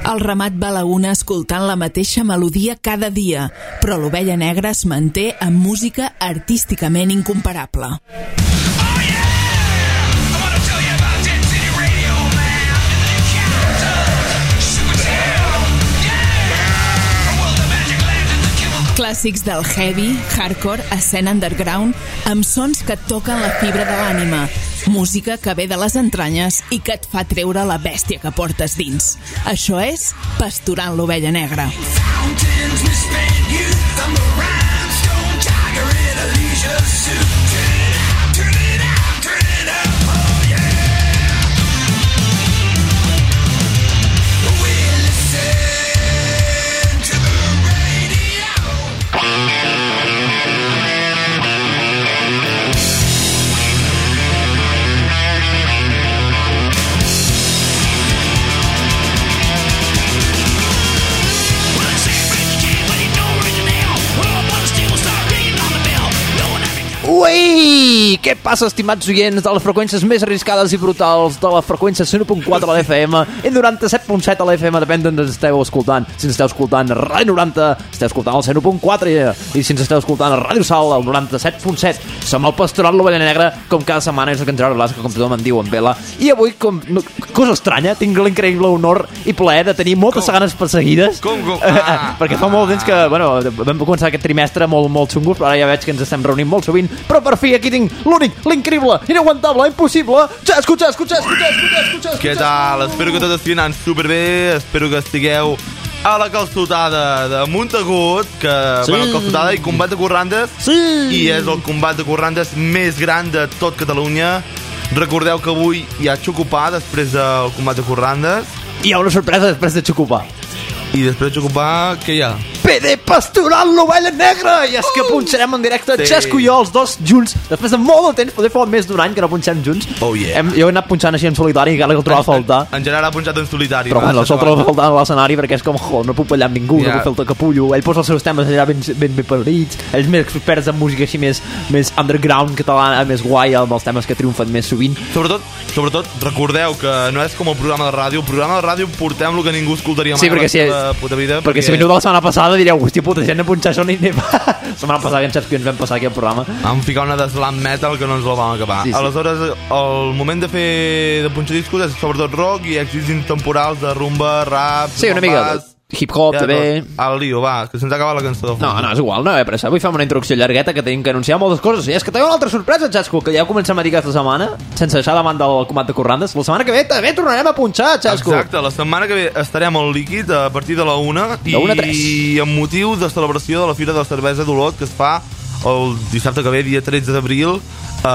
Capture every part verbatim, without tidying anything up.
El ramat va a la una escoltant la mateixa melodia cada dia, però l'Ovella Negra es manté amb música artísticament incomparable. Clàssics del heavy, hardcore, escena underground, amb sons que et toquen la fibra de l'ànima, música que ve de les entranyes i que et fa treure la bèstia que portes dins. Això és Pasturant l'Ovella Negra. Ui! Què passa, estimats oients de les freqüències més arriscades i brutals de la freqüència cent u punt quatre a l'F M i noranta-set punt set a l'F M, depèn d'on esteu escoltant. Si ens esteu escoltant a Ràdio noranta, esteu escoltant al cent u punt quatre i si ens esteu escoltant a Ràdio Sal, al noranta-set punt set. Som el Pastorat l'Ovella Negra, com cada setmana, és el que ens Gerard Blasco, com tothom em diu, en Vela. I avui, com no, cosa estranya, tinc l'increïble honor i plaer de tenir moltes ganes perseguides. Com, com? Ah, perquè fa molt temps que, bueno, vam començar aquest trimestre molt, molt xungos, però ara ja veig que ens estem reunint molt sovint. Però per fi aquí tinc l'únic, l'increïble, inaguantable, impossible, Xesco, Xesco, Xesco, Xesco, Xesco, Xesco. Què tal? Espero que tot estigui anant superbé, espero que estigueu a la calçotada de Montagut, que, sí. bueno, calçotada i combat de corrandes, sí. i és el combat de corrandes més gran de tot Catalunya. Recordeu que avui hi ha Xocopà després del combat de corrandes. I hi ha una sorpresa després de Xocopà. I després de Xocopà, què hi ha? P D Pasturant l'Ovella Negra! I és que punxarem en directe sí. Xesco i jo, els dos junts, després de molt de temps, poder fa més d'un any que no punxem junts. Oh yeah. Hem, jo he anat punxant així en solitari i encara que el trobava a faltar. En, en Gerard ha punxat en solitari. Però bueno, el sol troba a faltar a l'escenari perquè és com, jo, no puc ballar amb ningú, yeah. no puc fer el tacapullo. Ell posa els seus temes allà ben, ben, ben parits, ells més experts en música així més, més underground catalana, més guai, amb els temes que triomfen més sovint. Sobretot, sobretot, recordeu que no és com el programa de ràdio. El programa de ràdio portem el que ningú escoltaria mai sí, perquè a la seva si, puta vida. Perquè, perquè si veniu de la setmana passada direu, hòstia puta, gent a punxar això ni anem. La setmana passada que en Xesco i ens vam passar aquí al programa. Vam ficar una de slam metal que no ens la vam acabar. Sí, sí. Aleshores, el moment de fer de punxar discos és sobretot rock i èxits intemporals de rumba, rap... Sí, una mica de hip-hop, ja, també. Al lío, va, que se'ns ha acabat la cançó de fons. No, no, és igual, no hi ha pressa. Avui fem una introducció llargueta que tenim que anunciar moltes coses. I és que tenim una altra sorpresa, Xesco, que ja comencem a dir aquesta setmana, sense deixar de banda el combat de corrandes. La setmana que ve també tornarem a punxar, Xesco. Exacte, la setmana que ve estarem al líquid a partir de la una i amb motiu de celebració de la Fira de la Cervesa d'Olot que es fa el dissabte que ve, dia tretze d'abril, eh,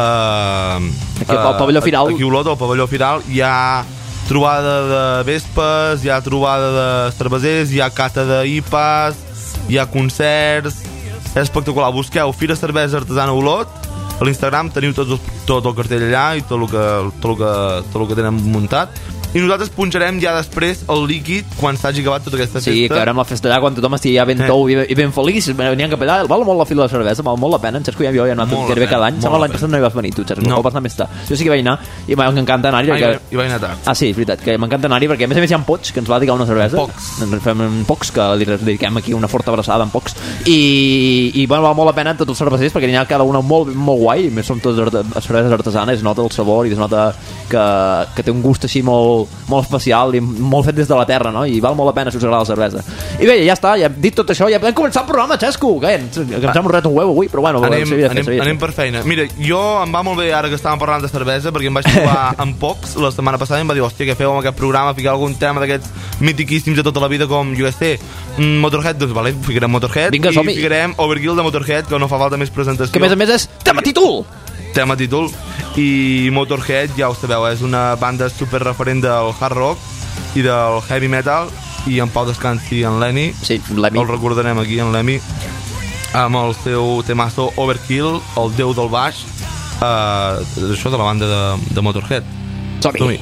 aquí al pavelló Firal. Aquí a Olot, al pavelló Firal, hi ha trobada de vespes, hi ha trobada de cervesers, hi ha cata d'I P As, hi ha concerts, és espectacular. Busqueu Fira Cervesa Artesana Olot, a l'Instagram teniu tot, tot el cartell allà i tot el que, tot el que, tot el que tenen muntat. I nosaltres punxarem ja després el líquid quan s'hagi acabat tota aquesta festa. Sí, que acabarem la festa allà quan tothom estigui ja ben tou eh. i ben feliç. Venien cap allà, val molt la fila de cervesa, val molt la pena. En Xesco ja jo he anat gairebé cada any. Sembla l'any passat no hi vas venir tu, Xesco, no. vas anar més tard. Jo sí que vaig anar i m'encanta anar-hi. Ah, perquè... i vaig anar tard. Ah, sí, és veritat, que m'encanta anar-hi perquè a més a més hi ha en Pocs, que ens va dedicar una cervesa. Pocs. En fem en Pocs, que li dediquem aquí una forta abraçada en Pocs. I, i bueno, val molt la pena tots els cervesers perquè n'hi ha cada una molt, molt guai. I més són totes cerveses artesanes, es nota el sabor i es nota que, que té un gust així molt, molt especial i molt fet des de la terra, no? I val molt la pena si us agrada la cervesa. I bé, ja està, ja hem dit tot això, ja podem començar el programa, Xesco, que ens hem ret un huevo avui, però bueno, anem, sabia, anem, sabia, anem per feina. Mira, jo em va molt bé ara que estàvem parlant de cervesa perquè em vaig trobar amb Pocs la setmana passada i em va dir, hòstia, què feu amb aquest programa, ficar algun tema d'aquests mitiquíssims de tota la vida com, jo sé, Motorhead, doncs vale, ficarem Motorhead. Vinga, i ficarem Overkill de Motorhead, que no fa falta més presentació. Que a més a més és tema títol! Tema títol. I Motorhead, ja ho sabeu, és una banda super referent del hard rock i del heavy metal, i en Pau descansi en Lenny. Sí, Lemmy. El recordarem aquí, en Lemmy, amb el seu temazo Overkill, el déu del baix, eh, això de la banda de, de Motorhead. Som-hi.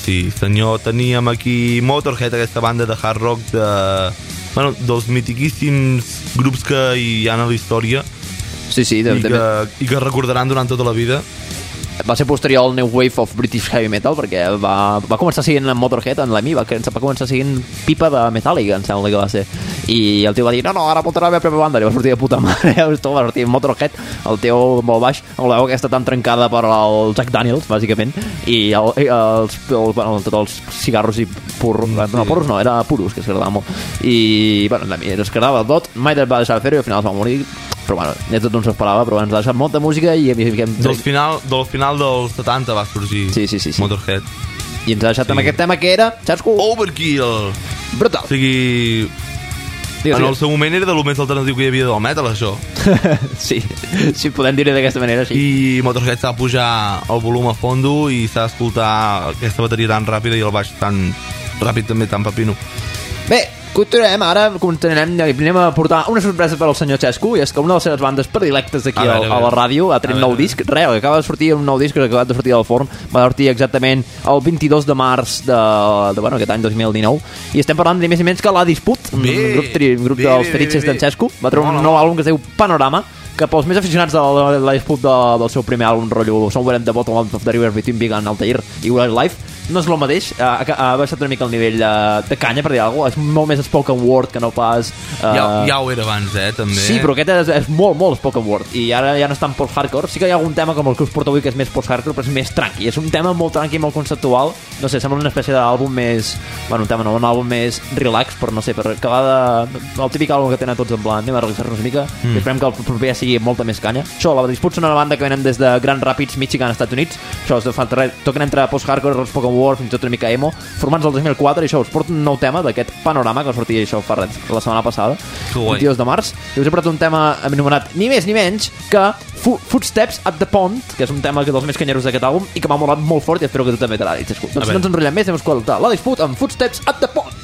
Sí, senyor, teníem aquí Motorhead, aquesta banda de hard rock de, bueno, dels mitiquíssims grups que hi ha a la història Sí, sí, de, i, de, que, i que recordaran durant tota la vida. va ser posterior al New Wave of British Heavy Metal, perquè va, va començar siguent en Motorhead, en l'Emi, va, va començar siguent pipa de Metallica, em sembla que va ser. I el tio va dir, no, no, ara portarà la meva pròpia banda, i va sortir de puta mare, va sortir Motorhead, el tio molt baix, amb la veu aquesta tan trencada per el Jack Daniels, bàsicament, i, el, i els, el, bueno, tots els cigarros i purros, sí. no, purros no, era puros, que es agradava molt. I, bueno, l'Emi es agradava tot, mai va deixar de fer-ho i al final es va morir, però bueno, ja tot no s'esperava, però ens ha deixat molta música i... Del final, del final dels setanta va sorgir sí, sí, sí, sí. Motorhead. I ens ha deixat sí. amb aquest tema que era, Xasco? Overkill! Brutal! O sigui... Digues, en el seu moment era de lo més alternatiu que hi havia del metal, això. sí, sí, podem dir-ho d'aquesta manera, sí. I Motorhead s'ha pujar el volum a fondo i s'ha d'escoltar aquesta bateria tan ràpida i el baix tan ràpid també, tan pepino. Bé, continuem, ara continuem, anem a portar una sorpresa per al senyor Xesco, i és que una de les seves bandes predilectes aquí a, a, a la ràdio ha tret nou disc, res, acaba de sortir un nou disc que ha acabat de sortir del forn, va sortir exactament el vint-i-dos de març de, de bueno, aquest any dos mil dinou, i estem parlant de més i menys que La Disput, un, un grup, tri, un grup bé, dels Fetitxes d'en Xesco, va treure un nou àlbum que es diu Panorama, que pels més aficionats de la, de la Disput de, del seu primer àlbum, rotllo Somewhere at the Bottom of the River Between Big and Altair i Wildlife, no és el mateix, ha, ha baixat una mica el nivell de, de canya, per dir alguna cosa, és molt més spoken word que no pas... Uh... Ja, ja ho era abans, eh, també. Sí, però aquest és, és molt, molt spoken word, i ara ja no està en post-hardcore, sí que hi ha algun tema com el que us porto avui que és més post-hardcore, però és més tranqui, és un tema molt tranqui, molt conceptual, no sé, sembla una espècie d'àlbum més... Bueno, un tema no, un àlbum més relax, però no sé, per acabar de... El típic àlbum que tenen tots en plan, anem a relaxar-nos una mica, mm. i esperem que el proper sigui molta més canya. Això, La Disput són una banda que venen des de Grand Rapids, Michigan, Estats Units, això, es fa, toquen entre post-hardcore, spoken word, fins i tot una mica emo, formats el dos mil quatre, i això us porto un nou tema d'aquest Panorama que sortia això fa res, la setmana passada, vint-i-dos de març, i us he portat un tema anomenat ni més ni menys que Footsteps at the Pond, que és un tema dels més canyeros d'aquest àlbum i que m'ha molat molt fort i espero que tu també t'agradi. Doncs no ens enrotllem més, anem a escoltar La Disput amb Footsteps at the Pond.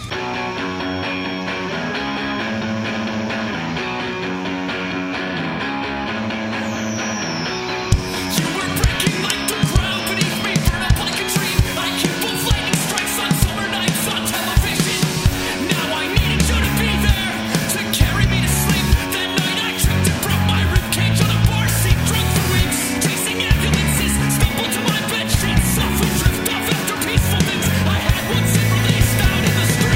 Peaceful things I had once been released out in the street.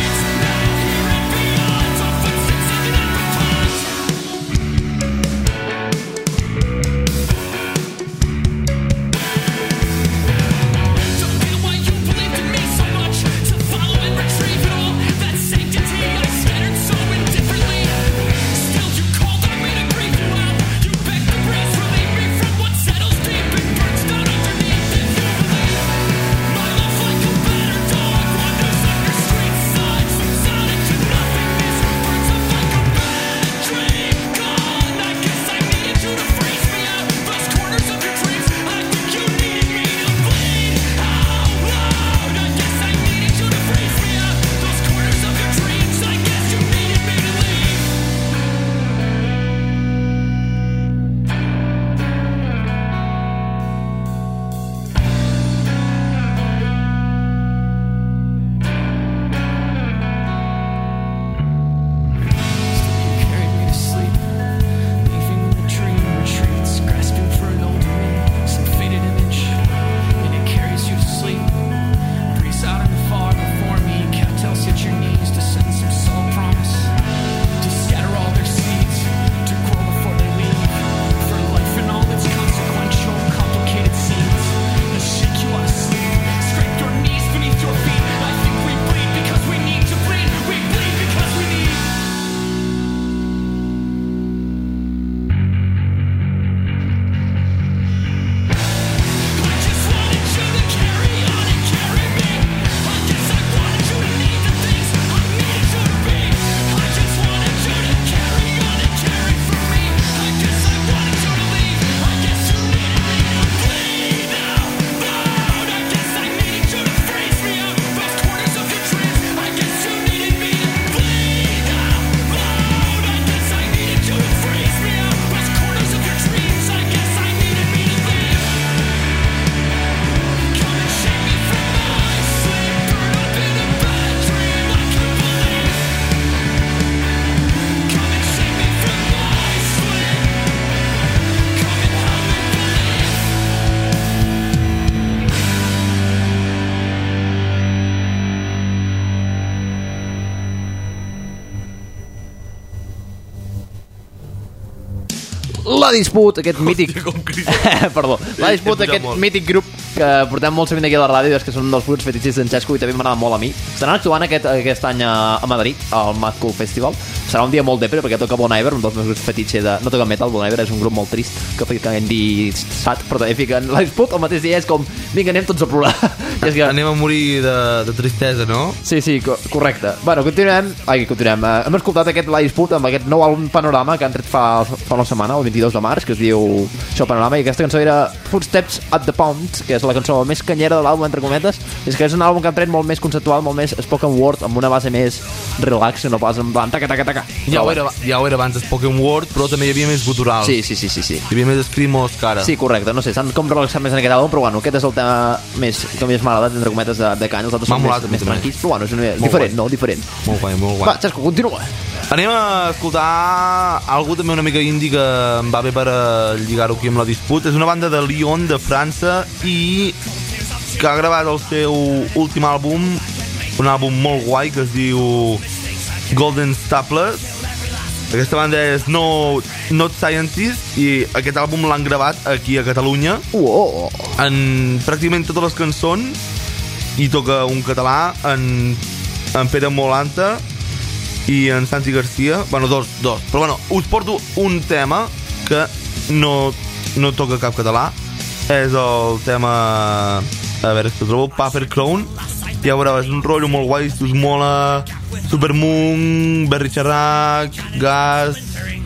La Disput, aquest mític... Hòstia, Perdó. La Disput, He pujat aquest molt. mític grup que portem molt sovint aquí a la ràdio, és que són dels grups fetitxis d'en Xesco i també m'agrada molt a mi. Estaran actuant aquest, aquest any a, a Madrid, al Mad Cool Festival. Serà un dia molt depre perquè toca Bon Iver, un dels meus grups fetitxer de... No toca metal, Bon Iver és un grup molt trist que fica indie sad, però també fiquen La Disput el mateix dia és com, vinga, anem tots a plorar. I és que... Anem a morir de, de tristesa, no? Sí, sí, co correcte. Bueno, continuem. Ai, continuem. Uh, hem escoltat aquest La Disput amb aquest nou àlbum Panorama que han tret fa, fa una setmana, el vint-i-dos de març, que es diu això Panorama, i aquesta cançó era Footsteps at the Pond, que és la cançó més canyera de l'àlbum, entre cometes. És que és un àlbum que han tret molt més conceptual, molt més spoken word, amb una base més relax, no pas en plan taca, taca, taca. Ja ho, era, ja ho era abans Spoken Word, però també hi havia més gutural. Sí, sí, sí, sí, sí. Hi havia més screamos que ara. Sí, correcte, no sé, s'han com relaxat més en aquest àlbum, però bueno, aquest és el tema més, que més m'ha agradat, entre cometes, de, de canya, els altres M'ha són molat més, a mi més també. tranquils, però bueno, és una, Molt diferent, guai. no? Diferent. Molt guai, molt guai. Va, Xesco, continua. Anem a escoltar algú també una mica indie que em va bé per eh, lligar-ho aquí amb La Disput. És una banda de Lyon, de França, i que ha gravat el seu últim àlbum, un àlbum molt guai que es diu Golden Staples. Aquesta banda és No Not Scientist i aquest àlbum l'han gravat aquí a Catalunya Uoh. en pràcticament totes les cançons, i toca un català, en, en Pere Molanta i en Santi Garcia, bueno, dos, dos, però bueno, us porto un tema que no, no toca cap català, és el tema, a veure si ho trobo, Paper Crown. Ja veureu, és un rotllo molt guai, si us mola Supermoon, Berry Charrac, Gas,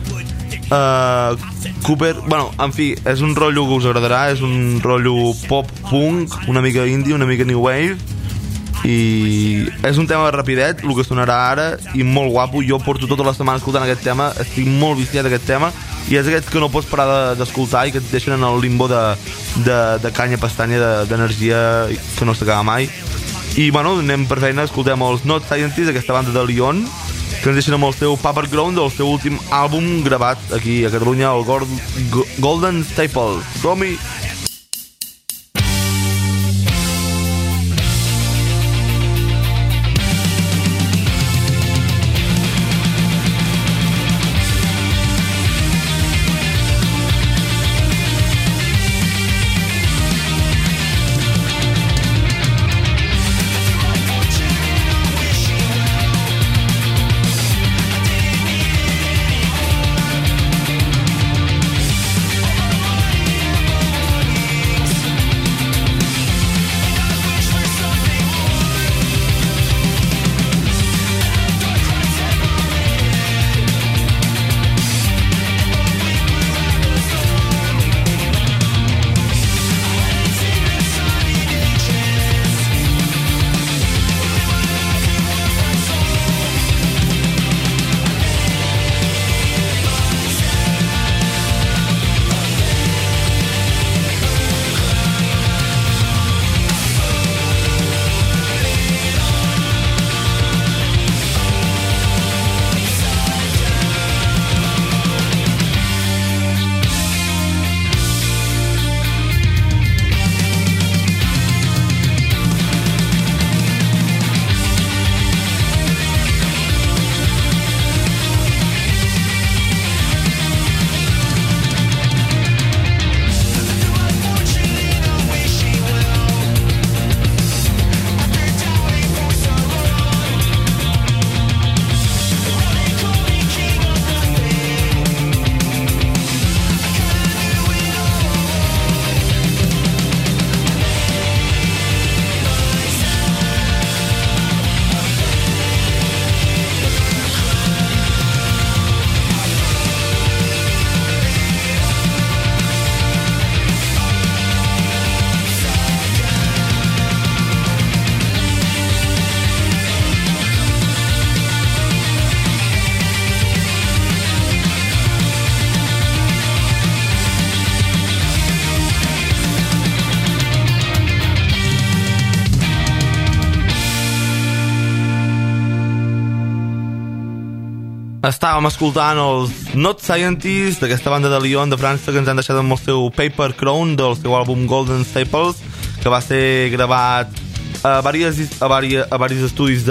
uh, Cooper, bueno, en fi, és un rotllo que us agradarà, és un rotllo pop-punk, una mica indie, una mica new wave, i és un tema rapidet, el que sonarà ara, i molt guapo. Jo porto tota la setmana escoltant aquest tema, estic molt viciat d'aquest tema, i és aquests que no pots parar d'escoltar i que et deixen en el limbo de, de, de canya pestanya, d'energia de, que no s'acaba mai. I bueno, anem per feina, escoltem els Not Scientists, aquesta banda de Lyon, que ens deixen amb el seu Paper Ground del seu últim àlbum gravat aquí a Catalunya, el Golden Staples. Som-hi! Estàvem escoltant els Not Scientists, d'aquesta banda de Lyon, de França, que ens han deixat amb el seu Paper Crown del seu àlbum Golden Staples, que va ser gravat a diversos, a diversos, a diversos estudis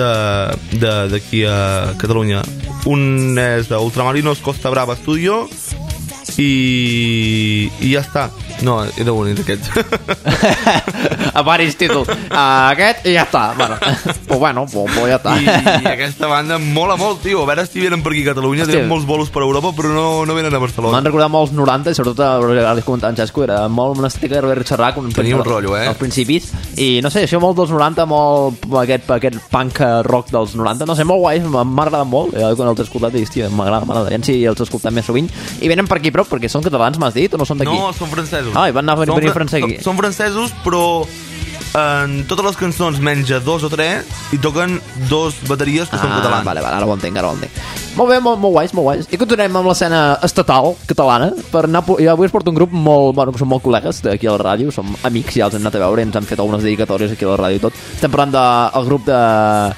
d'aquí a Catalunya. Un és a Ultramarinos Costa Brava Studio, i, i ja està. No, era bonic aquest. A varis títols. Uh, aquest i ja està. Bueno, pues bueno, pues, pues ja està. I, I aquesta banda mola molt, tio. A veure si venen per aquí a Catalunya. Tenen molts bolos per Europa, però no, no venen a Barcelona. M'han recordat molts noranta, i sobretot ara li comentava en Xesco, era molt una estètica de Robert Serrac. Tenia un rotllo, eh? Als principis. I no sé, això molt dels noranta, molt aquest, aquest punk rock dels noranta. No sé, molt guai, m'ha agradat molt. Jo quan els he escoltat i hòstia, m'agrada, m'agrada. Ja si els escoltem més sovint. I venen per aquí prop, perquè són catalans, m'has dit, o no són d'aquí? No, són francesos. Ah, i van anar a venir fran francesos. Són francesos, però en totes les cançons menja dos o tres i toquen dos bateries que ah, són catalans. Vale, vale, ara ho entenc, ara ho entenc. Molt bé, molt, molt guais, molt guais. I continuem amb l'escena estatal catalana. Per anar, ja avui es porta un grup molt, bueno, que són molt col·legues d'aquí a la ràdio, som amics, ja els hem anat a veure, ens han fet algunes dedicatòries aquí a la ràdio i tot. Estem parlant del de, grup de,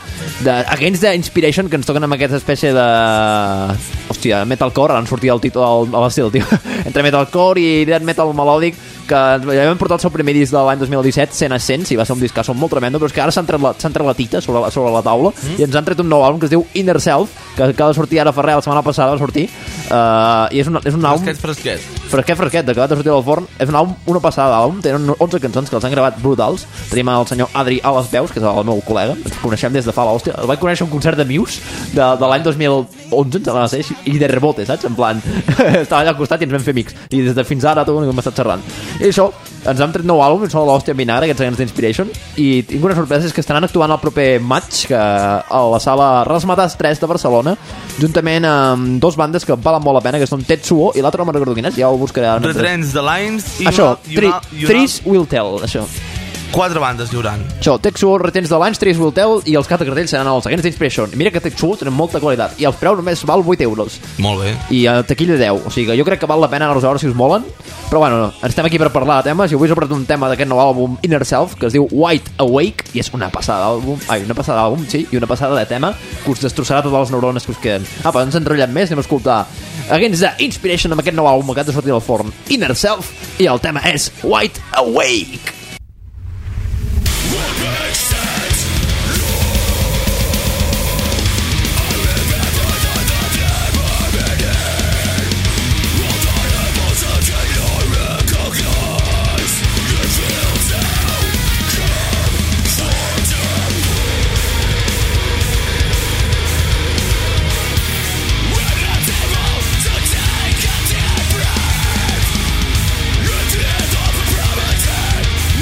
de Against the Inspiration, que ens toquen amb aquesta espècie de... Hòstia, metalcore, ara em sortia el títol a l'estil, tio. Entre metalcore i death metal melòdic, que ja vam portar el seu primer disc de l'any dos mil disset, cent a cent, i va ser un discasso molt tremendo, però és que ara s'han tret, la, tret la tita sobre la, sobre la taula mm. i ens han tret un nou àlbum que es diu Inner Self, que acaba de sortir ara Ferrer la setmana passada, va sortir, uh, i és un, és un àlbum... Fresquet, fresquet. Fresquet, fresquet, acabat de sortir del forn. És un àlbum, una passada d'àlbum, tenen onze cançons que els han gravat brutals. Tenim el senyor Adri a les veus, que és el meu col·lega, ens coneixem des de fa l'hòstia. El vaig conèixer un concert de Muse de, de l'any dos mil onze, em sembla que i de rebote, saps? En plan, estava allà al costat i ens vam fer amics. I des de fins ara tot hem estat xerrant. I això, ens han tret nou àlbum, són l'hòstia vinagre, aquests Against the Inspiration, i tinc una sorpresa, és que estaran actuant el proper maig que a la sala Rasmatas tres de Barcelona, juntament amb dos bandes que valen molt la pena, que són Tetsuo i l'altre no me'n recordo quin és, ja ho buscaré. The Trends, The Lines i això, una, i una, i una... Threes Will Tell, això. Quatre bandes hi hauran. Això, Tetsuo, Retents de l'Anys, Threes Will Tell i els quatre cartells seran els Against the Inspiration. I mira que Tetsuo tenen molta qualitat i els preus només val vuit euros. Molt bé. I a taquilla deu, o sigui que jo crec que val la pena anar-los a veure si us molen. Però bueno, estem aquí per parlar de temes i avui us he portat un tema d'aquest nou àlbum Inner Self que es diu Wide Awake i és una passada d'àlbum, ai, una passada d'àlbum, sí, i una passada de tema que us destrossarà totes les neurones que us queden. Ah, però ens enrotllem més, anem a escoltar Against the Inspiration amb aquest nou àlbum que ha de sortir del forn, Inner Self, i el tema és Wide Awake. We'll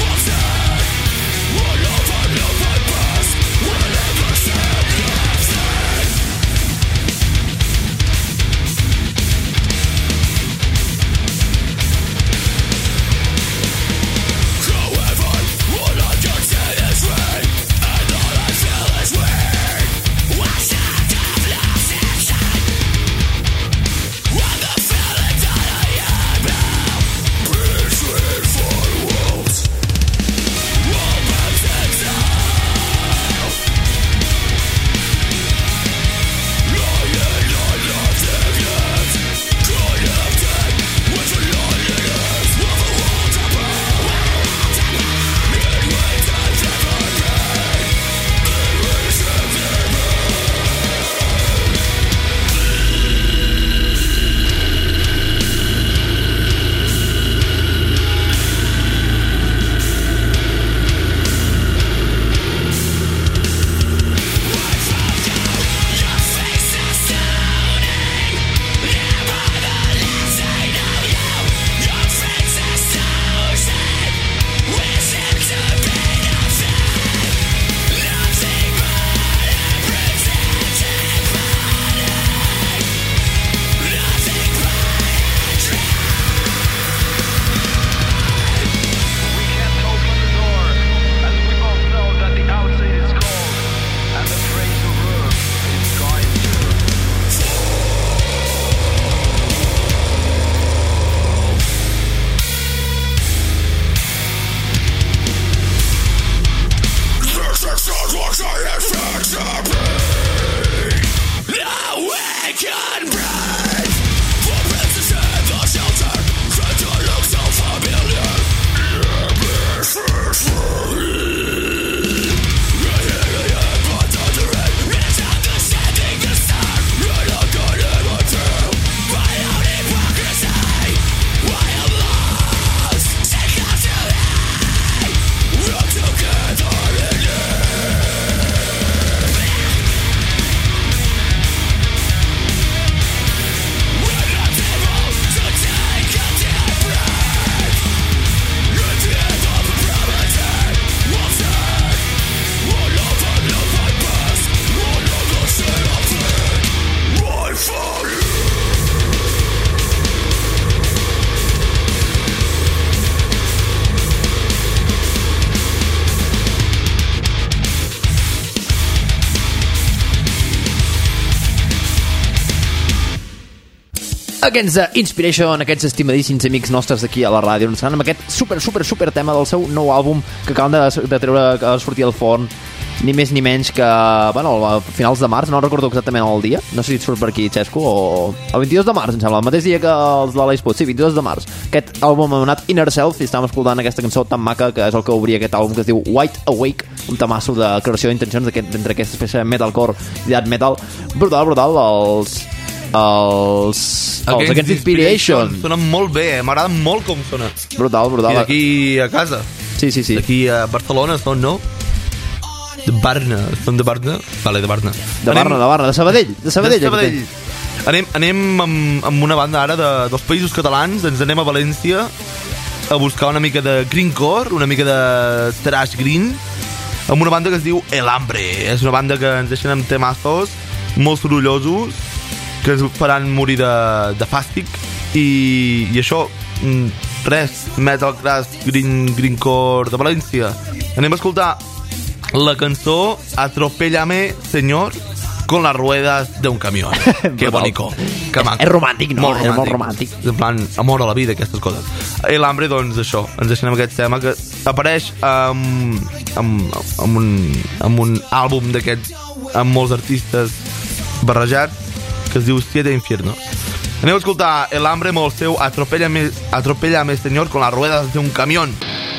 Aquests d'Inspiration, aquests estimadíssims amics nostres d'aquí a la ràdio, ens amb aquest super, super, super tema del seu nou àlbum que acaben de, de treure, que va sortir al forn, ni més ni menys que, bueno, a finals de març, no recordo exactament el dia, no sé si et surt per aquí, Xesco, o el vint-i-dos de març, em sembla, el mateix dia que els de l'Ispot, sí, vint-i-dos de març. Aquest àlbum anomenat Inner Self, i estàvem escoltant aquesta cançó tan maca que és el que obria aquest àlbum que es diu Wide Awake, un tamasso de creació d'intencions d'entre aquesta espècie de metalcore i death metal. Brutal, brutal, els... els... els aquests Inspiration. Sonen molt bé, eh? M'agrada molt com sona. Brutal, brutal. I d'aquí a casa. Sí, sí, sí. D'aquí a Barcelona són, no? De Barna, són de Barna? Vale, de Barna. De Barna, de Barna, de Sabadell. De Sabadell. De Sabadell. Anem, anem amb, amb una banda ara de, dels països catalans, ens anem a València a buscar una mica de greencore, una mica de thrash green, amb una banda que es diu El Hambre. És una banda que ens deixen amb temazos molt sorollosos, que ens faran morir de, de fàstic, i, i això, res, metal crash green, greencore de València. Anem a escoltar la cançó Atropéllame, señor, con las ruedas de un camión. Que bonico. Que maco. És romàntic, no? Molt romàntic. És molt romàntic. En plan, amor a la vida, aquestes coses. El Hambre, doncs, això. Ens deixem amb aquest tema que apareix amb, amb, amb, un, amb un àlbum d'aquests, amb molts artistes barrejats, que es diu Siete Infiernos. Aneu a escoltar El Hambre amb el seu Atropéllame, Atropéllame, señor, con las ruedas de un camión.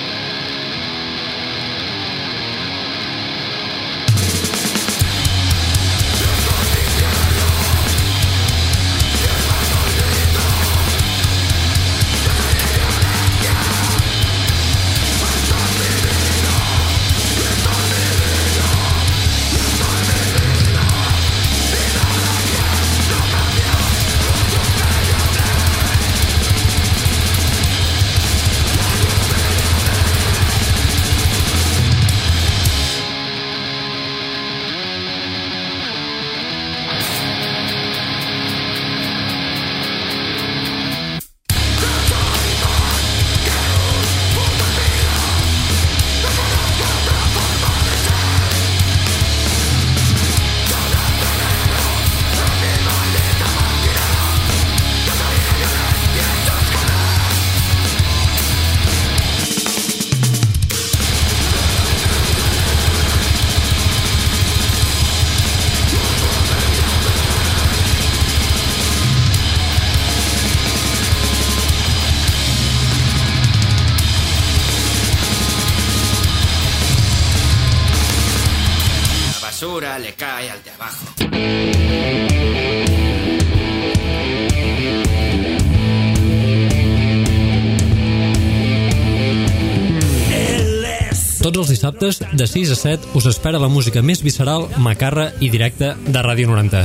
Le cae al de abajo. Tots els dissabtes, de sis a set, us espera la música més visceral, macarra i directa de Ràdio noranta.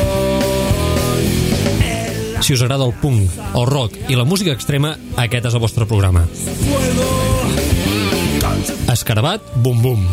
Si us agrada el punk, el rock i la música extrema, aquest és el vostre programa. Escarabat, bum bum.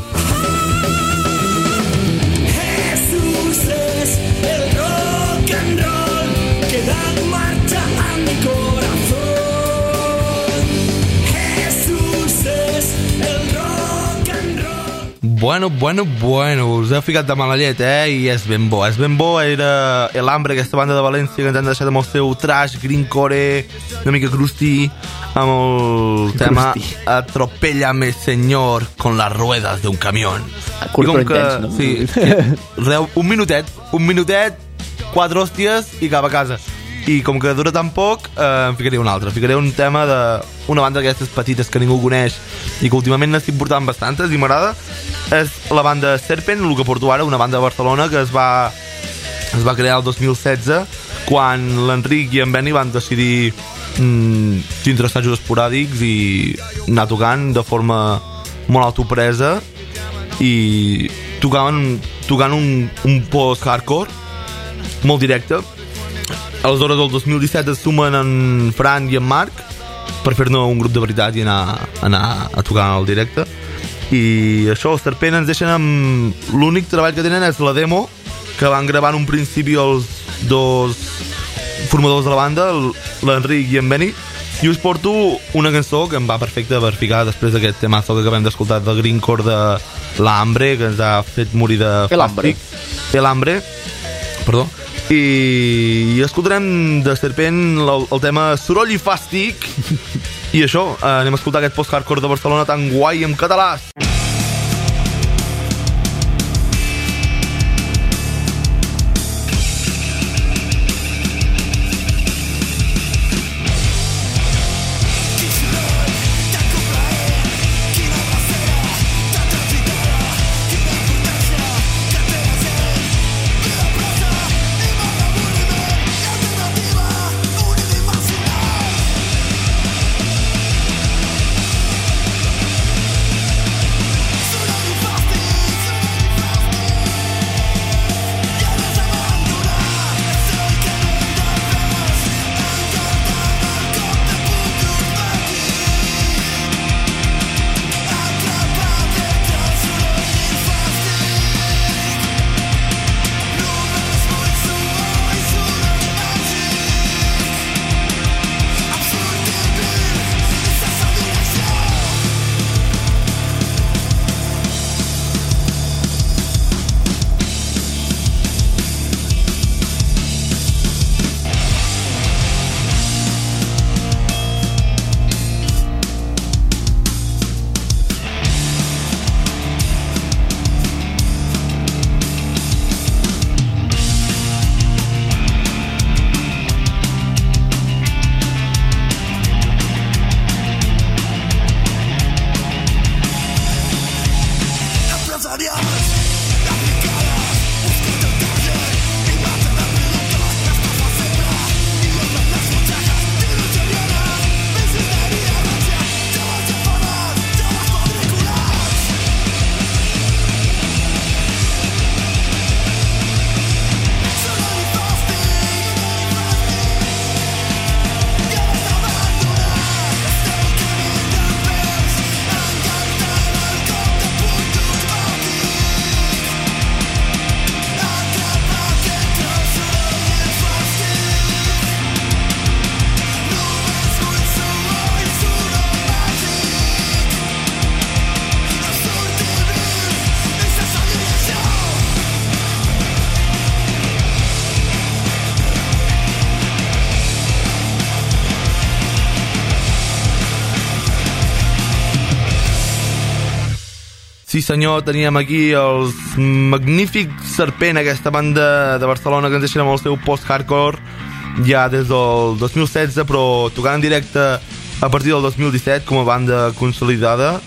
Bueno, bueno, bueno, us heu ficat de mala llet, eh? I és ben bo, és ben bo. Era El Hambre, aquesta banda de València que ens han deixat amb el seu trash, greencore, una mica crusty, amb el tema Atropéllame, señor, con las ruedas de un camión. Curt però intens, no? Sí, que, un minutet, un minutet, quatre hòsties i cap a casa. I com que dura tan poc, eh, em ficaré un altre. Ficaré un tema d'una banda d'aquestes petites que ningú coneix i que últimament n'estic portant bastantes i m'agrada. És la banda Serpent, el que porto ara, una banda de Barcelona que es va, es va crear el dos mil setze quan l'Enric i en Benny van decidir mm, tindre assajos esporàdics i anar tocant de forma molt autopresa i tocaven, tocant un, un post-hardcore molt directe. Aleshores, el dos mil disset es sumen en Fran i en Marc per fer-ne un grup de veritat i anar, anar a tocar al directe. I això, els Serpent ens deixen amb... L'únic treball que tenen és la demo que van gravar en un principi els dos formadors de la banda, l'Enric i en Benny, i us porto una cançó que em va perfecta per ficar després d'aquest temazo que acabem d'escoltar del greencore de l'Hambre, que ens ha fet morir de fàstic. El Hambre, perdó. i, i escoltarem de Serpent el, el tema Soroll i Fàstic i això, eh, anem a escoltar aquest post-hardcore de Barcelona tan guai en català. Sí senyor, teníem aquí els magnífics Serpent, aquesta banda de Barcelona que ens deixen amb el seu post-hardcore ja des del dos mil setze, però tocant en directe a partir del dos mil disset com a banda consolidada.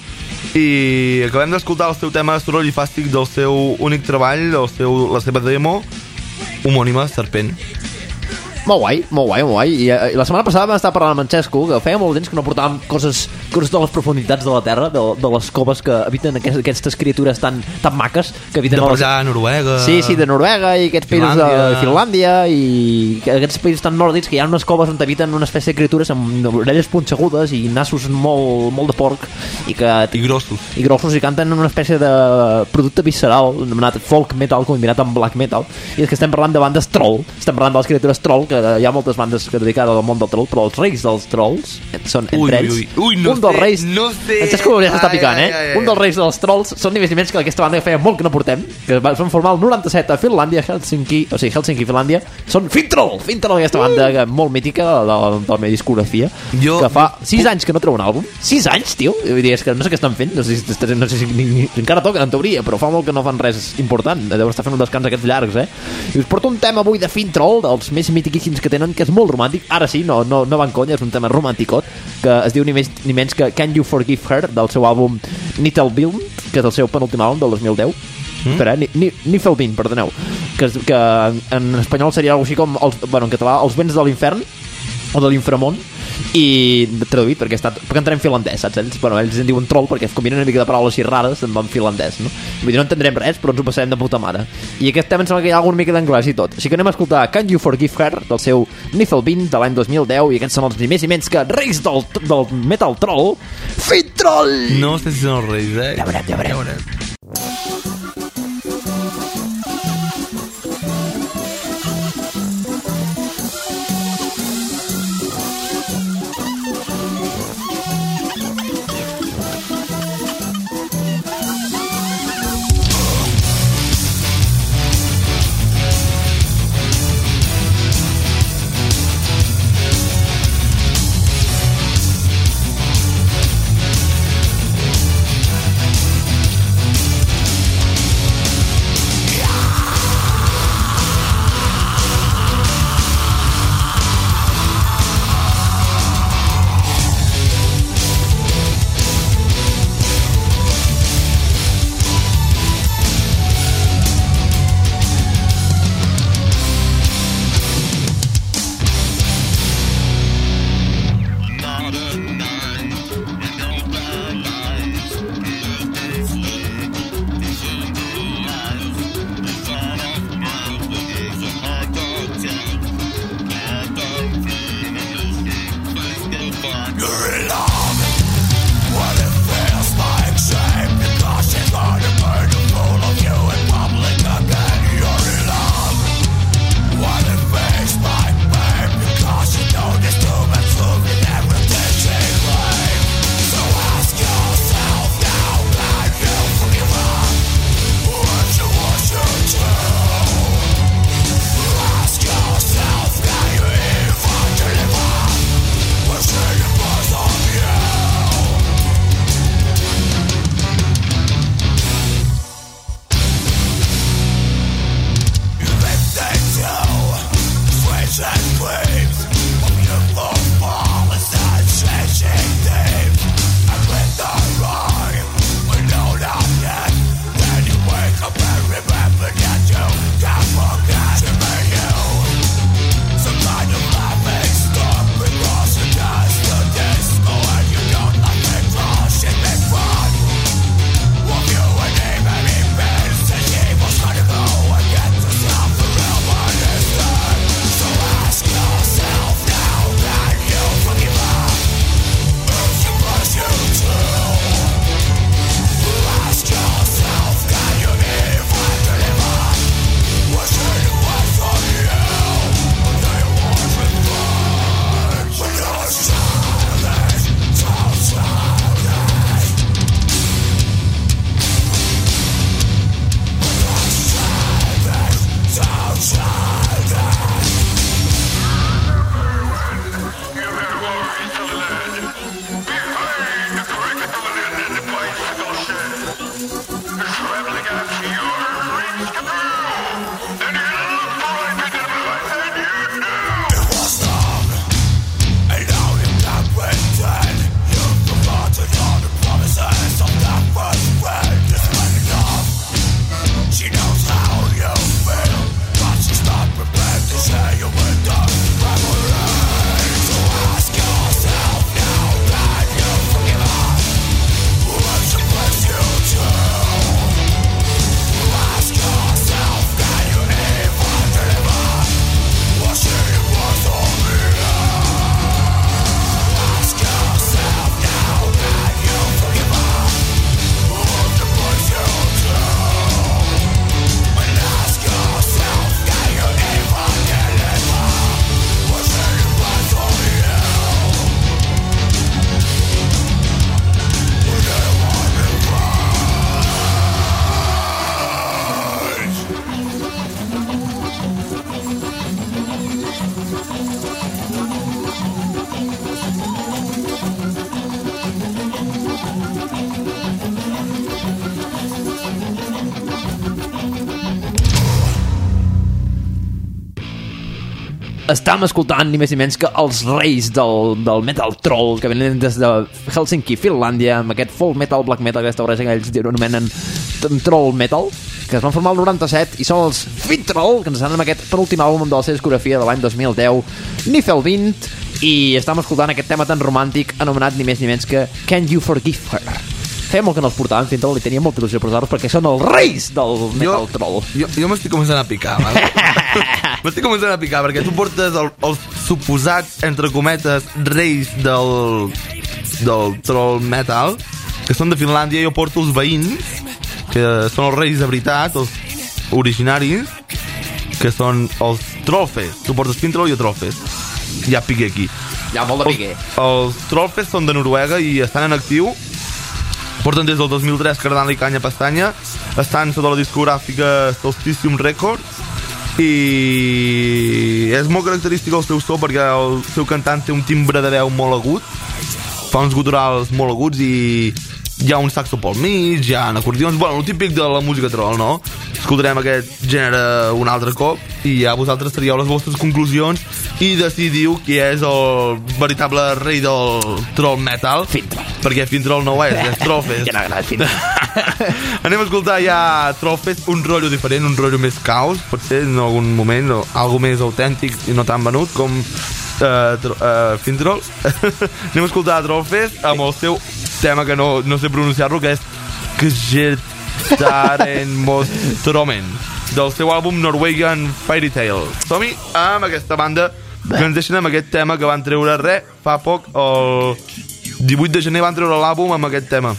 I acabem d'escoltar el seu tema Soroll i Fàstic del seu únic treball, el seu, la seva demo homònima, Serpent. Molt guai, molt guai, molt guai. I, i la setmana passada vam estar parlant amb en Xesco, que feia molt temps que no portàvem coses, coses de les profunditats de la Terra, de, de les coves que habiten aquestes, aquestes criatures tan, tan maques que habiten de per les... allà, Noruega. Sí, sí, de Noruega i aquests països de Finlàndia i aquests països tan nòrdics que hi ha unes coves on habiten una espècie de criatures amb orelles punxegudes i nassos molt, molt de porc i que... I grossos. I grossos i canten una espècie de producte visceral anomenat folk metal combinat amb black metal. I és que estem parlant de bandes troll, estem parlant de les criatures troll, que hi ha moltes bandes que dedicades al món del troll, però els reis dels trolls són entre ui, ells. Ui, ui, no un dels sé, reis, no sé. En Xesco ja s'està picant, eh? Ai, ai, ai. Un dels reis dels trolls són ni més ni menys que aquesta banda que feia molt que no portem, que es van formar el noranta-set a Finlàndia, Helsinki, o sigui, Helsinki, Finlàndia. Són Fintroll, Fintroll, aquesta banda que, molt mítica de, de, de la meva discografia, jo, que fa jo, sis anys que no treu un àlbum. sis anys, tio? Vull dir, és que no sé què estan fent, no sé si, no sé si ni, ni, encara toquen en teoria, però fa molt que no fan res important. Deuen estar fent un descans aquests llargs, eh? I us porto un tema avui de Fintroll, dels més mitiquíssims que tenen, que és molt romàntic. Ara sí, no, no, no van conya, és un tema romanticot que es diu ni més ni menys que Can You Forgive Her, del seu àlbum Niflheim, que és el seu penúltim àlbum del dos mil deu. Mm? Espera, eh? Niflheim, perdoneu, que, que en espanyol seria alguna cosa així com els, bueno, en català, Els vents de l'infern o de l'inframont, i traduït perquè, està, perquè entrarem finlandès, saps? Ells, bueno, ells en diuen troll perquè es combinen una mica de paraules així rares en finlandès, no? Vull dir, no entendrem res, però ens ho passarem de puta mare. I aquest tema em sembla que hi ha alguna mica d'anglès i tot. Així que anem a escoltar Can You Forgive Her, del seu Niflheim de l'any dos mil deu, i aquests són els ni més i menys que reis del, del metal troll, Fintroll! No sé si són els reis, eh? Ja veurem, ja veurem. Ja veurem. Estam escoltant ni més ni menys que els reis del, del metal troll, que venen des de Helsinki, Finlàndia, amb aquest folk metal, black metal, aquesta barreja que ells anomenen troll metal, que es van formar el noranta-set, i són els Finntroll, que ens estan amb aquest penúltim àlbum de la seva discografia de l'any dos mil deu, Niflheim, i estem escoltant aquest tema tan romàntic anomenat ni més ni menys que Can You Forgive Her? Feia molt que no els portàvem Finntroll i tenia molta il·lusió portar-los perquè són els reis del metal jo, troll. Jo, jo m'estic començant a picar, vale? M'estic començant a picar perquè tu portes el, els suposats, entre cometes, reis del, del troll metal, que són de Finlàndia, i jo porto els veïns, que són els reis de veritat, els originaris, que són els Trollfest. Tu portes Finntroll i jo Trollfest. Ja piqué aquí. Ja, molt de piqué. Els, els Trollfest són de Noruega i estan en actiu. Porten des del dos mil tres cardant-li canya pestanya. Estan sota la discogràfica Solsticium Records. I és molt característic el seu so perquè el seu cantant té un timbre de veu molt agut. Fa uns guturals molt aguts i hi ha un saxo pel mig, hi ha acordions, bueno, el típic de la música troll, no? Escoltarem aquest gènere un altre cop i ja vosaltres tragueu les vostres conclusions i decidiu qui és el veritable rei del troll metal. Finntroll. Perquè Finntroll no ho és, és Trollfest. Que no agrada Finntroll. Anem a escoltar ja Trollfest, un rotllo diferent, un rotllo més caos, potser en algun moment, o algo més autèntic i no tan venut com uh, uh, Finntroll. Anem a escoltar Trollfest amb el seu tema que no, no sé pronunciar-lo, que és Kjetaren Mostromen, del seu àlbum Norwegian Fairy Tale. Som-hi amb aquesta banda que ens deixen amb aquest tema que van treure res fa poc, el divuit de gener van treure l'àlbum amb aquest tema.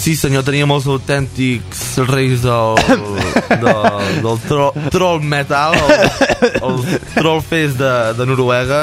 Sí, senyor, teníem els autèntics reis del, del, del tro, troll metal, el, el troll fest de, de Noruega.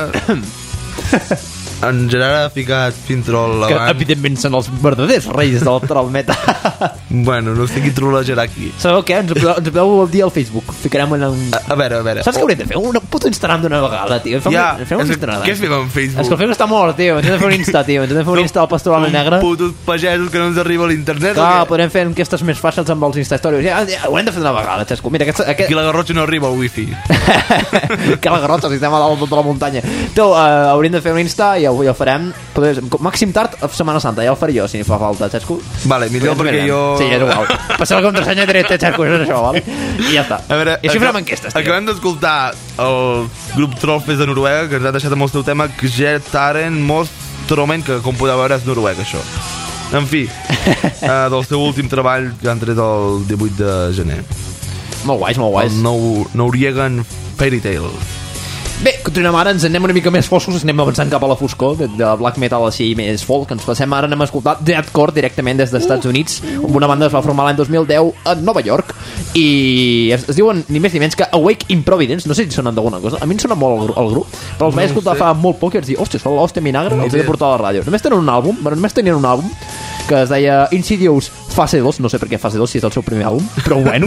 En Gerard ha ficat fin troll que abans. evidentment són els verdaders reis del troll metal. Bueno, no sé qui trollejarà aquí. Sabeu què? Ens ho podeu, ens ho podeu dir al Facebook. Ficarem en un... A, a veure, a veure. Saps què hauríem de fer? Un puto Instagram d'una vegada, tio. Fem, Ja, fem un és que, Instagram. què fem amb És que el Facebook? Facebook està mort, tio. Ens hem de fer un Insta, tio. Ens hem de fer un Insta al Pastoral Negre. Putos pagesos que no ens arriba a l'internet. Clar, o què? podrem fer enquestes més fàcils amb els Insta-stories. Ja, ja, ho hem de fer d'una vegada, Xesco. Mira, aquest... aquest... Aquí a la Garrotxa no arriba el wifi. que la garrotxa, si estem a dalt de tota la muntanya. Tu, uh, hauríem de fer un Insta i ho, i ho farem. Podés, màxim tard a Setmana Santa, ja el faré jo, si n'hi fa falta, Xesco. Vale, millor perquè jo... Sí, és igual. Passeu la contrasenya directa, Xesco, és això, val? I ja està. A veure, I així acab- farem enquestes, tio. Acabem d'escoltar el grup Trollfest de Noruega, que ens ha deixat amb el seu tema Gjetaren Mostromen, que com podeu veure és noruec, això. En fi, uh, del seu últim treball que han tret el divuit de gener. Molt guais, molt guais. El nou Norwegian Fairy Tale. Bé, continuem ara, ens anem una mica més foscos, anem avançant cap a la foscor, de, de black metal així més folk, ens passem ara, anem a escoltar Deathcore directament des dels Estats Units, una banda es va formar l'any dos mil deu a Nova York, i es, es diuen ni més ni menys que Awake in Providence, no sé si sonen d'alguna cosa, a mi em sona molt el, gru el grup, però els vaig No escoltar sé. fa molt poc i els dic, hòstia, són l'hòstia vinagre, els he de portar a la ràdio. Només tenen un àlbum, bueno, només tenien un àlbum, que es deia Insidious Fase dos, no sé per què Fase dos si és el seu primer àlbum, però bueno.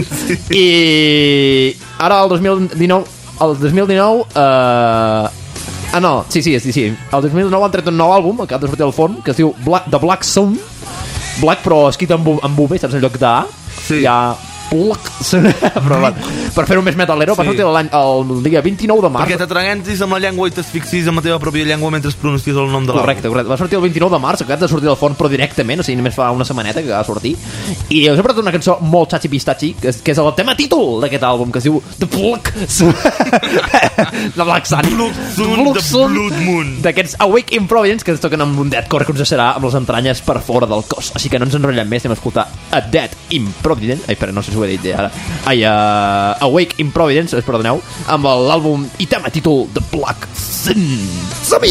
I ara el dos mil dinou el dos mil dinou eh... ah no, sí, sí, sí, sí el dos mil dinou han tret un nou àlbum que ha de sortir al forn, que es diu Black, The Black Sun, Black però escrit amb, bu- amb V, saps, en lloc d'A. Sí. Hi ha Black Sun però, va, per fer-ho més metalero, sí. Va sortir l'any el dia vint-i-nou de març. Perquè t'atreguentis amb la llengua i t'asfixis amb la teva pròpia llengua mentre pronuncies el nom de l'àlbum. Correcte, correcte. Va sortir el vint-i-nou de març, acabat de sortir del forn, però directament, o sigui, només fa una setmaneta que va sortir. I us he portat una cançó molt xachi pistachi, que és, que és el tema títol d'aquest àlbum, que es diu The Black Sun. The Black Sun. Blood Sun, The Blood Moon. D'aquests Awake in Providence, que ens toquen amb un deathcore que ens deixarà amb les entranyes per fora del cos. Així que no ens enrotllem més, anem a escoltar A Dead in Providence. Ai, espera, no sé si ho he dit ja ara. Ai, uh, Awake in Providence, perdoneu, amb l'àlbum i tema títol The Black Sun. Som-hi!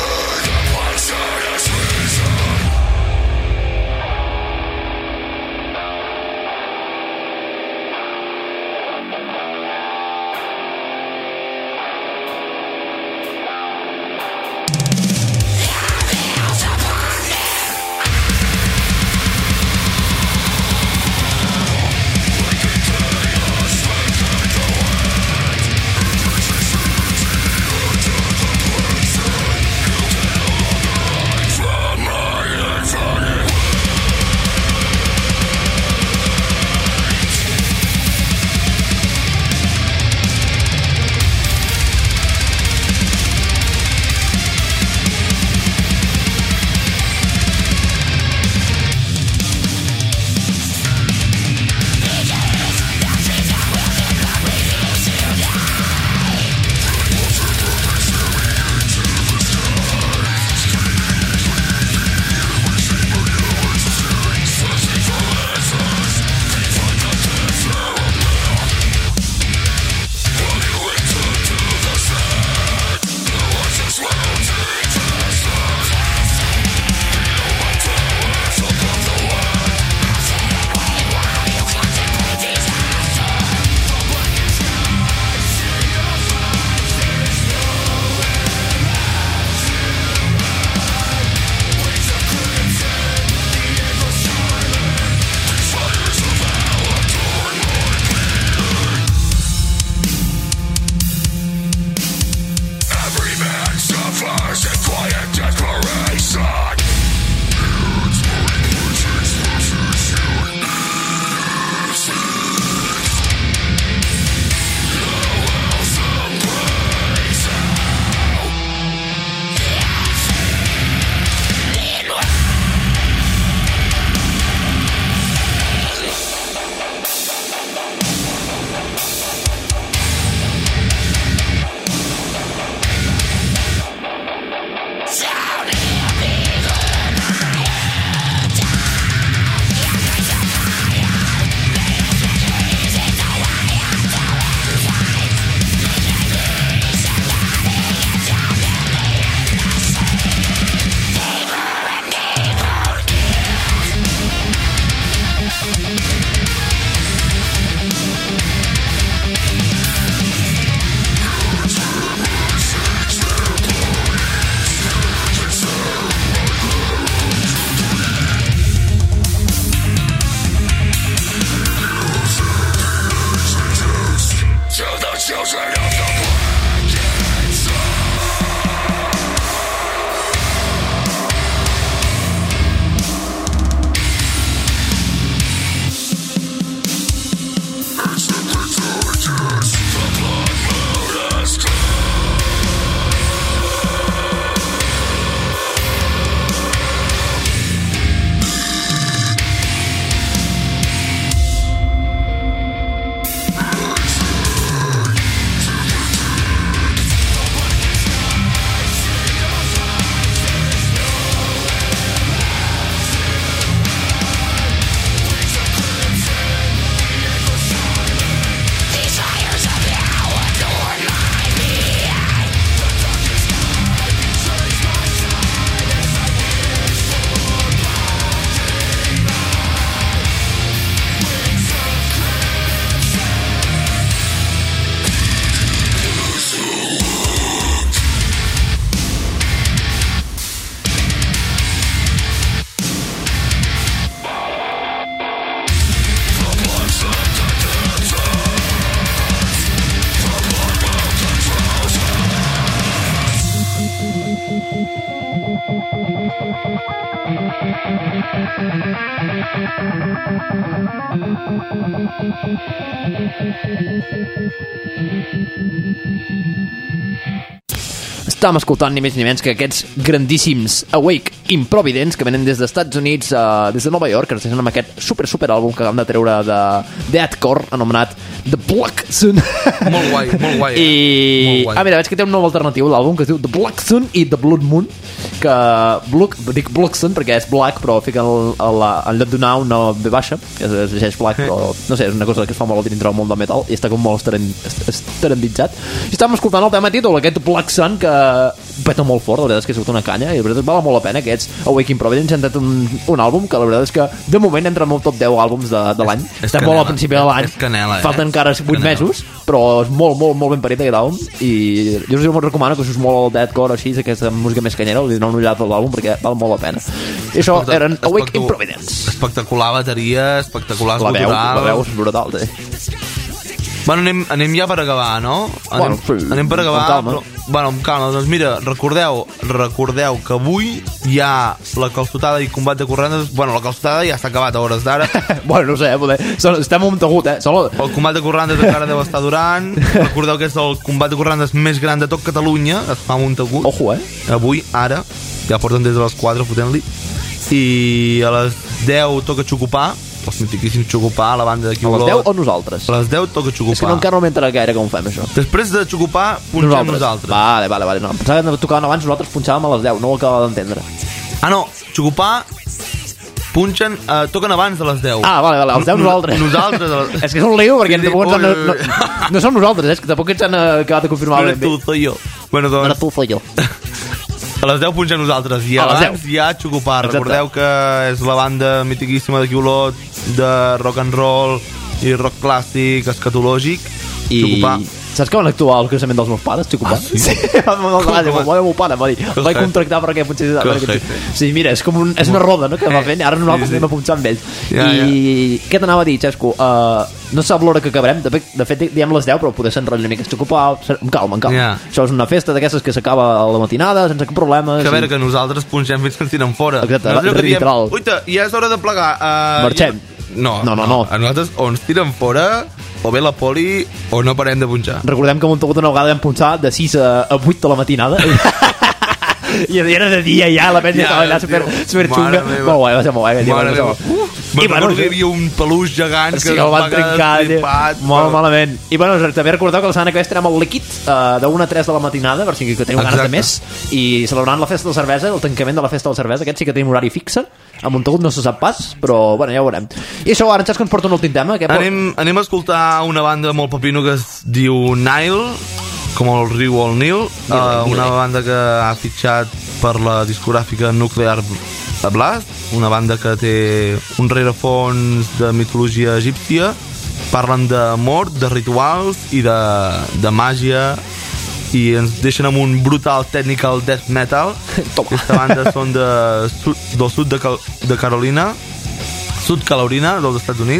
Six Estàvem escoltant ni més ni menys que aquests grandíssims Awake Improvidents que venen des dels Estats Units, uh, des de Nova York, que ens deixen amb aquest super super àlbum que acabem de treure de deathcore anomenat The Black Sun. Molt guai, molt guai. I... Molt guai. Ah, mira, veig que té un nou alternatiu l'àlbum que es diu The Black Sun i The Blood Moon, que Blood, dic Black Sun perquè és black però fica el, el, en lloc d'una una B baixa, que es llegeix black, però no sé, és una cosa que es fa molt dintre del món del metal i està com molt esterenditzat. I estàvem escoltant el tema títol, aquest Black Sun, que peta molt fort, la veritat és que ha sigut una canya i la veritat val molt la pena. Aquests Awake Improvidents han tret un, un àlbum que la veritat és que de moment entra en el top deu àlbums de, de l'any. Està molt al principi de l'any, canela, eh? falten encara vuit mesos, però és molt, molt, molt ben parit aquest àlbum i jo us ho recomano, que si us molt el deathcore així, aquesta música més canyera, li doneu un ullat a l'àlbum perquè val molt la pena. I això Espectac eren Awake espectac Improvidents. Espectacular bateria, espectacular La veu, cultural. la veu és brutal, sí. Bueno, anem, anem ja per acabar, no? Anem, Bueno, sí, anem per acabar, amb calma. però... Bueno, amb calma, doncs mira, recordeu, recordeu que avui hi ha la calçotada i combat de corrandes. Bueno, la calçotada ja s'ha acabat a hores d'ara. Bueno, no sé, poder... estem a Montagut, eh? Solo... El combat de corrandes encara deu estar durant. Recordeu que és el combat de corrandes més gran de tot Catalunya, es fa a Montagut. Ojo, eh? Avui, ara, ja porten des de les quatre fotent-li. I a les deu toca xocopar, els mitiquíssims xocopar, la banda d'aquí A les Olot. deu o nosaltres? A les deu toca xocopar. És que no, encara no m'entra gaire com fem això. Després de xocopar, punxem nosaltres. nosaltres. Vale, vale, vale. No, pensava que tocaven abans, nosaltres punxàvem a les deu, no ho acabava d'entendre. Ah, no, xocopar, punxen, uh, toquen abans de les deu. Ah, vale, vale, a les deu nosaltres. Nosaltres. A les... És que és un lío, perquè Sí, sí, tampoc ens han, ui, no, ui. no, no som nosaltres, eh? És que tampoc ens han acabat de confirmar. No eres tu, soy jo. Bueno, No era doncs, tu, soy jo. a les deu punxem nosaltres. I A les abans hi ha xocopar. Exacte. Recordeu que és la banda mitiquíssima d'aquí Olot, de rock and roll i rock clàssic, escatològic. I Xocopar. saps que van actuar al casament dels meus pares, Xocopar? Ah, sí? Sí, el meu pare, el meu pare em va dir, el vaig jefe. contractar perquè potser... Que perquè- jefe. Sí, mira, és com un, és una roda, no?, que va fent, i ara nosaltres Sí, sí. anem a punxar amb ells. Ja, I què t'anava a dir, Xesco? Uh, no sap l'hora que acabarem, de, de fet diem les deu, però poder s'enrotlla una mica Xocopar, amb calma, amb calma. Ja. Això és una festa d'aquestes que s'acaba a la matinada, sense cap problema. Que a sí. veure, que nosaltres punxem fins que ens tiren fora. Exacte, No és allò que diem, literal. uita, ja és hora de plegar. Uh, Marxem. Ja... No, No, no, no. A nosaltres o ens tiren fora, o bé la poli, o no parem de punxar. Recordem que a Montagut una vegada vam punxar de sis a, a vuit de la matinada. I era de dia ja, la penya Ja, estava allà super, tio. super xunga. Mare meva. Molt guai, va ser molt guai. aquell dia, Mare va ser meva. molt- Uh, I me'n bueno, recordo que hi havia un peluix gegant sí, que el van va trencar, quedar tio. estripat, molt però- malament. I bueno, també recordeu que la setmana que ve estarem al Liquid uh, de una a tres de la matinada, per si que teniu ganes de Exacte. més, i celebrant la festa de la cervesa, el tancament de la festa de la cervesa. Aquest sí que tenim horari fixe, a Montagut no se sap pas, però bueno, ja ho veurem. I això, ara en Xesco ens porta un últim tema. Què pot... Anem, anem a escoltar una banda molt pepino que es diu Nile, com el riu o el Nil, uh, una banda que ha fitxat per la discogràfica Nuclear Blast, una banda que té un rerefons de mitologia egípcia. Parlen de mort, de rituals i de, de màgia, i ens deixen amb un brutal technical death metal. Toma. Aquesta banda són de, sud, del sud de, Cal, de Carolina, Sud Carolina, dels Estats Units,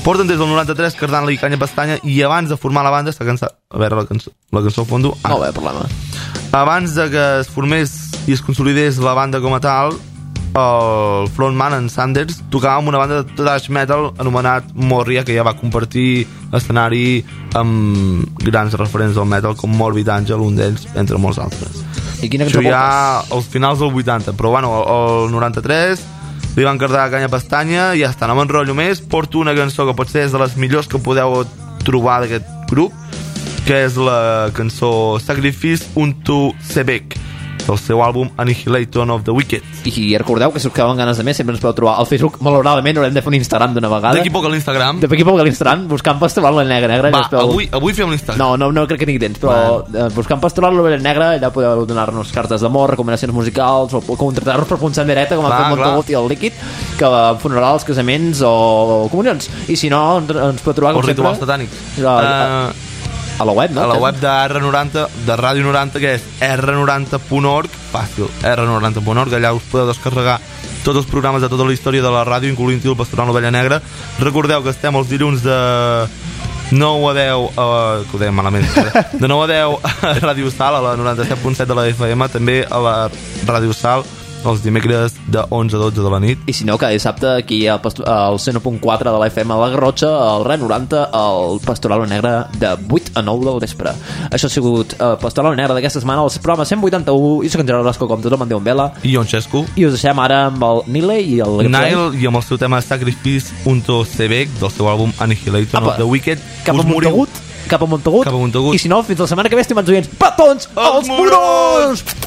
Porten des del noranta-tres cardant-li canya pestanya i abans de formar la banda està cansat. A veure la cançó, la cançó al fondo. Ah. Molt bé, problema. Abans de que es formés i es consolidés la banda com a tal, el frontman, en Sanders, tocava amb una banda de thrash metal anomenat Moria, que ja va compartir escenari amb grans referents del metal com Morbid Angel, un d'ells, entre molts altres. I quina cançó Això ja als finals del vuitanta, però bueno, el noranta-tres li van cardar canya pestanya i ja està, no m'enrotllo més. Porto una cançó que potser és de les millors que podeu trobar d'aquest grup, que és la cançó Sacrifice unto Sebek, del seu àlbum Annihilation of the Wicked. I recordeu que si us quedaven ganes de més sempre ens podeu trobar al Facebook. Malauradament haurem de fer un Instagram d'una vegada. D'aquí poc a l'Instagram. D'aquí poc a l'Instagram, buscant Pastoral la Negra. Negra Va, podeu... avui, avui fem l'Instagram. No, no, no crec que tingui temps, però bueno. Buscant Pastoral la Negra, allà podeu donar-nos cartes d'amor, recomanacions musicals, o contractar-nos per punxar en directe, com ha fet Montagut i el Líquid, que va a funerals, casaments o comunions. I si no, ens pot trobar com sempre... O rituals satànics. Uh, a la web, no? A la web de R noranta, de Ràdio noranta, que és erre noranta punt org, fàcil, erre noranta punt org, allà us podeu descarregar tots els programes de tota la història de la ràdio, incloent-hi el Pastoral l'Ovella Negra. Recordeu que estem els dilluns de nou a deu, uh, que ho dèiem malament, de nou a deu a Ràdio Sal, a la noranta-set punt set de la F M, també a la Ràdio Sal, els dimecres de onze a dotze de la nit. I si no, cada dissabte aquí al, al cent u punt quatre de la F M a la Garrotxa, al R noranta, al Pastoral Negra de vuit a nou del vespre. Això ha sigut uh, Pastoral Negra d'aquesta setmana, el programa cent vuitanta-u. Jo soc en Gerard Rasco, com tothom en diu en Vela. I jo en Xesco. I us deixem ara amb el Nile i el Nile i amb el seu tema Sacrifice unto Sebek del seu àlbum Annihilation of the Wicked. Cap a Montagut, cap a Montagut, cap a Montagut. I si no, fins la setmana que ve, estimats oients, petons als muros!